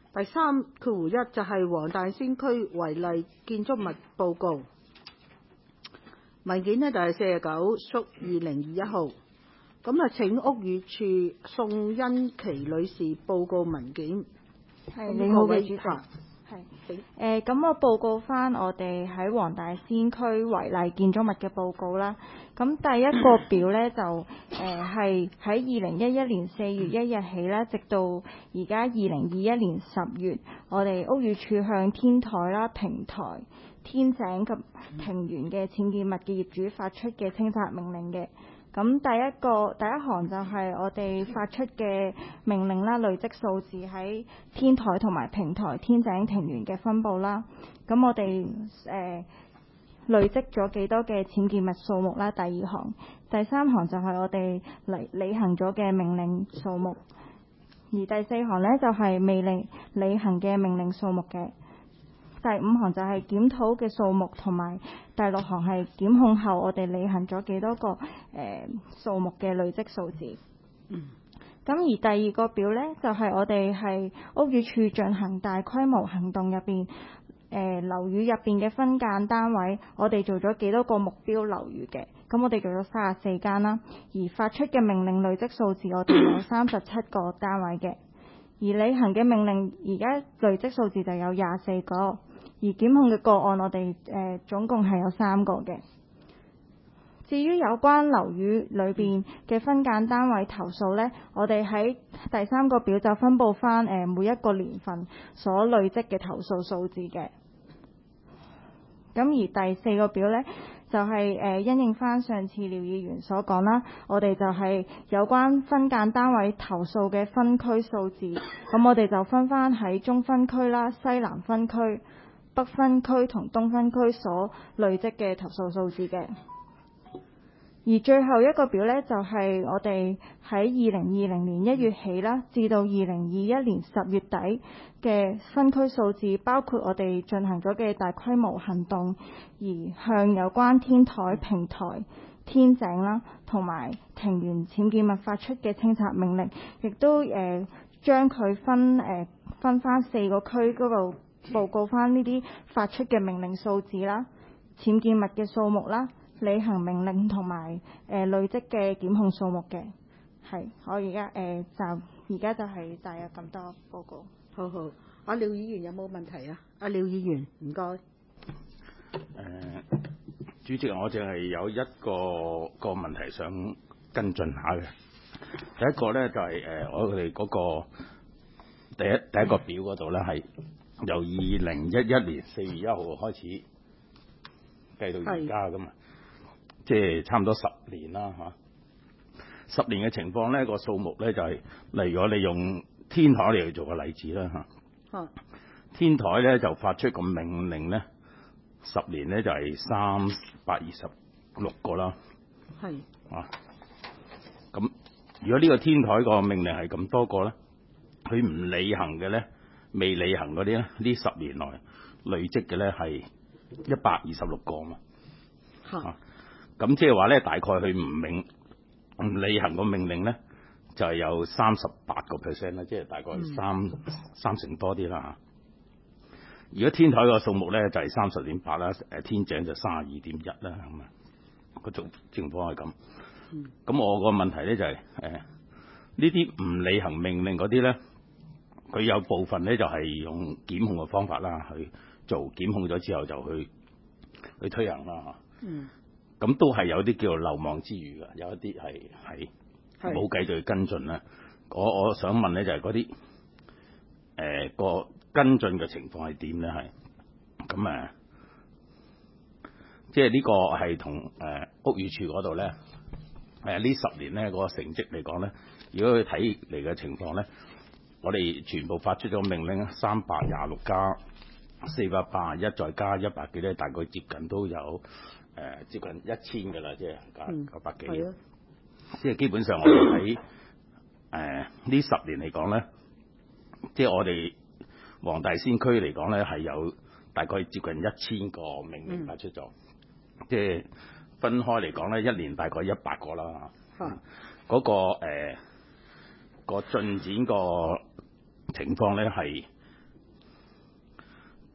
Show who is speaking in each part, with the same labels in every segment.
Speaker 1: 第3.1就係黃大仙區違例建築物報告文件呢，就係49/2021號。咁請屋宇署宋欣琪女士報告文件。
Speaker 2: 係，你好嘅主席。
Speaker 1: 係。
Speaker 2: 咁我報告翻我哋喺黃大仙區違例建築物嘅報告啦。咁第一個表呢，就係喺2011年4月1日起呢，直到而家2021年10月，我哋屋宇署向天台啦、平台、天井及庭園嘅僭建物嘅業主發出嘅清拆命令嘅。咁第一行就係我哋發出嘅命令啦，累積數字喺天台同埋平台、天井、庭園嘅分佈啦。咁我哋累積咗幾多嘅僭建物數目啦？第二行，第三行就係我哋履行咗嘅命令數目，而第四行呢，就係未履行嘅命令數目嘅。第五行就係檢討嘅數目，同埋第六行係檢控後我哋履行咗幾多個數目嘅累積數字。咁而第二個表呢，就係我哋係屋宇署進行大規模行動入邊，樓宇入邊嘅分間單位，我哋做咗幾多個目標樓宇嘅？咁我哋做咗34間啦，而發出嘅命令累積數字，我哋有37個單位嘅，而履行嘅命令而家累積數字就有24個，而檢控嘅個案我哋總共係有3個嘅。至於有關樓宇裏邊嘅分間單位投訴呢，我哋喺第3個表就分佈翻每一個年份所累積嘅投訴數字嘅。咁而第4個表呢，就係因應翻上次廖議員所講啦，我哋就係有關分間單位投訴嘅分區數字，咁我哋就分翻喺中分區啦、西南分區、北分區同東分區所累積嘅投訴數字嘅。而最後一個表呢，就係我哋喺2020年1月起啦，至到2021年10月底嘅分區數字，包括我哋進行咗嘅大規模行動，而向有關天台、平台、天井啦，同埋庭園僭建物發出嘅清拆命令，亦都將佢分翻4個區嗰度報告翻呢啲發出嘅命令數字啦、僭建物嘅數目啦、履行命令同埋累積嘅檢控數目嘅。係，我而家就係大約咁多報告。
Speaker 1: 好，阿廖議員有冇問題啊？阿廖議員，唔該。
Speaker 3: 主席，我淨係有一個問題想跟進下嘅。第一個咧就係我哋嗰個第一個表嗰度咧，係由2011年4月1號開始計到而家噶嘛，即係差唔多10年啦嚇。10年嘅情況咧，個數目咧就係，例如我哋用天台嚟做個例子啦嚇。天台咧就發出個命令咧，10年咧就係326個啦。係。咁如果呢個天台個命令係咁多個咧，佢唔履行嘅咧，未履行嗰啲咧，呢10年內累積嘅咧係126個嘛。咁即係話咧，大概佢唔履行個命令咧，就係有38%啦，即係大概三成多啲啦嚇。如果天台個數目咧就係30.8啦，天井就32.1啦，咁啊個情況係咁。咁我個問題咧就係呢啲唔履行命令嗰啲咧，佢有部分咧就係用檢控嘅方法啦去做，檢控咗之後就去推行啦嚇。咁都係有啲叫做漏網之魚㗎，有一啲係冇繼續去跟進啦。我想問咧就係嗰啲個跟進嘅情況係點咧？係咁即係呢個係同屋宇署嗰度咧呢10年咧個成績嚟講咧，如果佢睇嚟嘅情況咧，我哋全部發出咗命令326加481再加100幾咧，大概接近都有接近1000㗎啦，即係900幾。即係基本上我哋喺呢10年嚟講咧，即係我哋黃大仙區嚟講咧係有大概接近1000個命令發出咗。即係分開嚟講咧，一年大概100個啦。嗰個個進展個情況咧係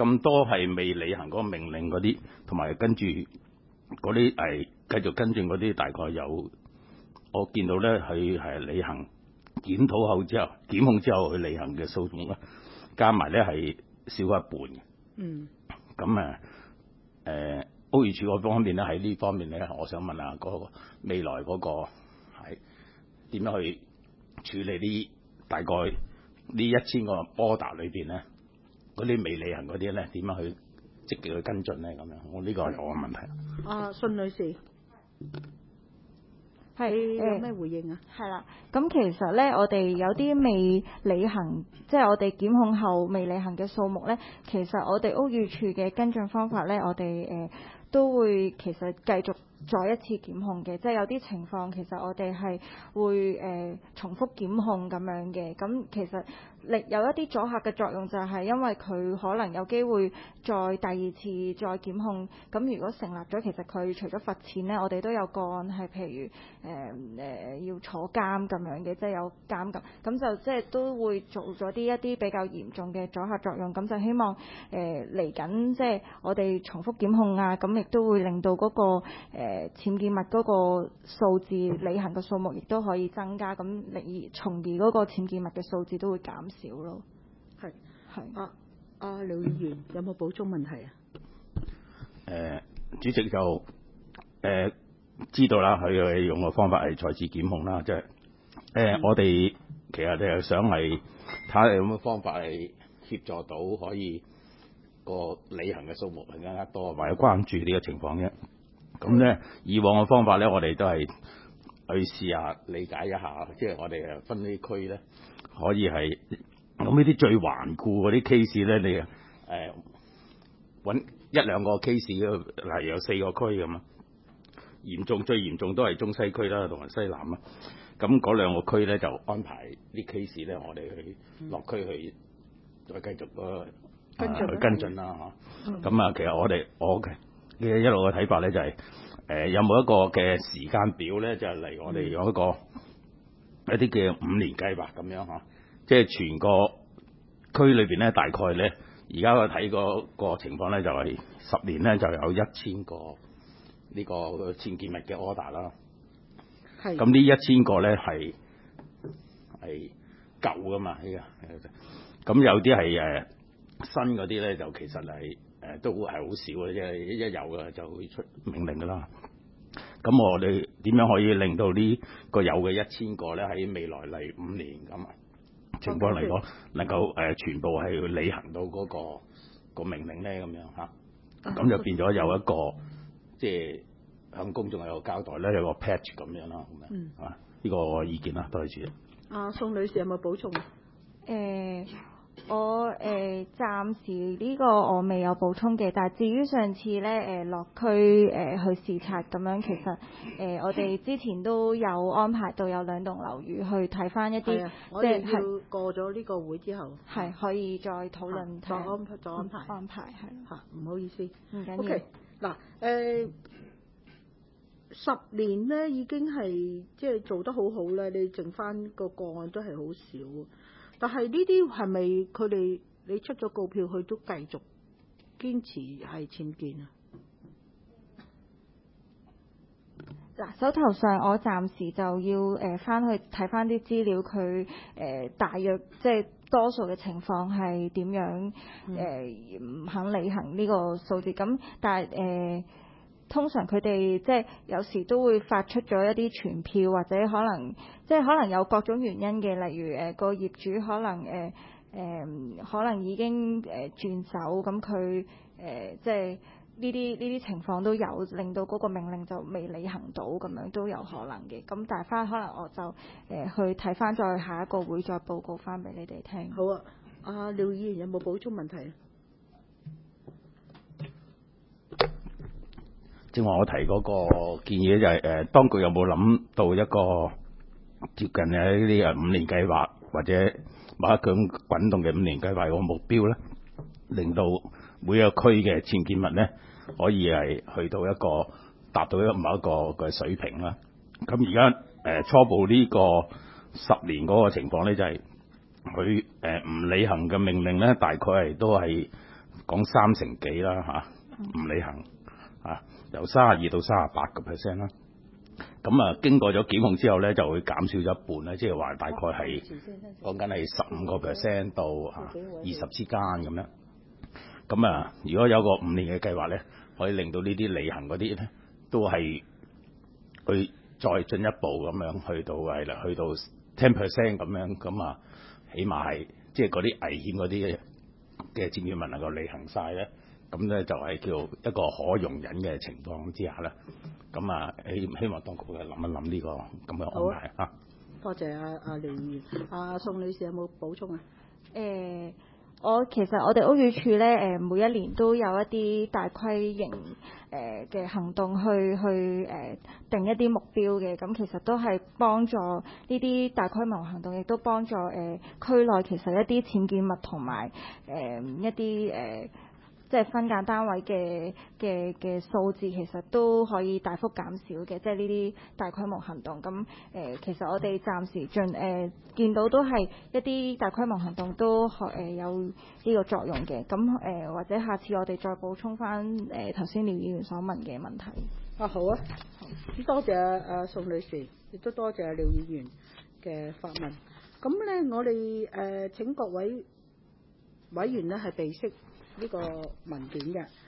Speaker 3: 咁多係未履行嗰個命令嗰啲，同埋跟住嗰啲係繼續跟進嗰啲，大概有我見到咧，佢係履行檢討後之後檢控之後去履行嘅數目咧，加埋咧係少一半嘅。
Speaker 1: 嗯。
Speaker 3: 咁屋宇署嗰方面咧，喺呢方面咧，我想問下嗰個未來嗰個係點樣去處理呢？大概呢1000個 order 裏邊咧，嗰啲未履行嗰啲咧，點樣去積極去跟進咧？咁樣，我呢個係我嘅問題。
Speaker 1: 信女士，你有咩回應啊？
Speaker 2: 係啦，咁其實咧，我哋有啲未履行，即係我哋檢控後未履行嘅數目咧，其實我哋屋宇署嘅跟進方法咧，我哋都會其實繼續再一次檢控嘅，即係有啲情況其實我哋係會重複檢控咁樣嘅。咁其實有一啲阻嚇嘅作用，就係因為佢可能有機會再第二次再檢控。咁如果成立咗，其實佢除咗罰錢呢，我哋都有個案係譬如要坐監咁樣嘅，即係有監禁。咁就即係都會做咗一啲比較嚴重嘅阻嚇作用。咁就希望嚟緊即係我哋重複檢控啊，咁亦都會令到嗰個僭建物嗰個數字履行嘅數目亦都可以增加，咁從而嗰個僭建物嘅數字都會減少咯。係。
Speaker 1: 廖議員有冇補充問題啊？
Speaker 3: 主席就知道啦，佢用嘅方法係再次檢控啦，即係我哋其實係想係睇下有咩方法係協助到可以個履行嘅數目係更加多，或者關注呢個情況嘅。咁咧，以往嘅方法咧，我哋都係去試下理解一下，即係我哋分啲區咧，可以係咁呢啲最頑固嗰啲 case 咧，你揾1-2個 case，例如有4個區咁啊，最嚴重都係中西區啦，同埋西南啦。咁嗰2個區咧就安排啲 case 咧，我哋去落區去再繼續去跟進啦嚇。咁啊，其實我嘅一路嘅睇法咧就係有冇一個嘅時間表咧，就係例如我哋有一啲嘅5年計劃咁樣嚇，即係全個區裏邊咧，大概咧而家我睇個情況咧就係10年咧就有1000個呢個僭建物嘅 order 啦。係。咁呢1000個咧係舊噶嘛？呢個咁有啲係新嗰啲咧，就其實係都係好少嘅，即係一有嘅就會出命令噶啦。咁我哋點樣可以令到呢個有嘅1000個咧喺未來嚟5年咁情況嚟講，能夠全部係去履行到嗰個命令咧咁樣嚇？咁就變咗有一個即係向公眾有個交代咧，有個 patch 咁樣啦，咁樣啊，呢個我意見啦，多謝主席。
Speaker 1: 宋女士有冇補充？
Speaker 2: 我暫時呢個我未有補充嘅，但係至於上次咧落區去視察咁樣，其實我哋之前都有安排到有2棟樓宇去睇翻一啲，
Speaker 1: 即係過咗呢個會之後，
Speaker 2: 係可以再討論
Speaker 1: 再安排
Speaker 2: 係
Speaker 1: 嚇，唔好意思，
Speaker 2: 唔緊要。
Speaker 1: OK 嗱10年咧已經係即係做得好好咧，你剩翻個案都係好少。但係呢啲係咪佢哋你出咗告票，佢都繼續堅持係僭建啊？
Speaker 2: 嗱，手頭上我暫時就要翻去睇翻啲資料，佢大約即係多數嘅情況係點樣唔肯履行呢個數字咁，但係通常佢哋即係有時都會發出咗一啲傳票，或者可能有各種原因嘅，例如個業主可能已經轉手，咁佢即係呢啲情況都有，令到嗰個命令就未履行到，咁樣都有可能嘅。咁但係可能我就去睇翻，再下一個會再報告翻俾你哋聽。
Speaker 1: 好啊，廖議員有冇補充問題啊？
Speaker 3: 正話我提嗰個建議就係當局有冇諗到一個接近呢啲5年計劃，或者某一種滾動嘅5年計劃個目標咧，令到每一個區嘅僭建物咧可以係去到一個達到某一個嘅水平啦。咁而家初步呢個10年嗰個情況咧，就係佢唔履行嘅命令咧，大概係都係講30%幾啦嚇，唔履行啊，由32到38%啦。咁啊，經過咗檢控之後咧，就會減少咗一半咧，即係話大概係講緊係15%到20之間咁樣。咁啊，如果有個5年嘅計劃咧，可以令到呢啲履行嗰啲咧，都係去再進一步咁樣去到係啦，去到10% 咁樣，咁啊，起碼係即係嗰啲危險嗰啲嘅僭建物能夠履行晒咧，咁咧就係叫一個可容忍嘅情況之下啦。咁啊，希望當局去諗一諗呢個咁嘅安排啊。
Speaker 1: 多謝阿廖議員。阿宋女士有冇補充啊？
Speaker 2: 其實我哋屋宇署咧，每一年都有一啲大規型嘅行動去定一啲目標嘅，咁其實都係幫助呢啲大規模行動，亦都幫助區內其實一啲僭建物同埋一啲即係分間單位嘅數字，其實都可以大幅減少嘅，即係呢啲大規模行動。咁其實我哋暫時見到都係一啲大規模行動都有呢個作用嘅。咁或者下次我哋再補充翻頭先廖議員所問嘅問題。
Speaker 1: 好啊，多謝阿宋女士，亦都多謝廖議員嘅發問。咁咧，我哋請各位委員咧係備悉呢個文件嘅。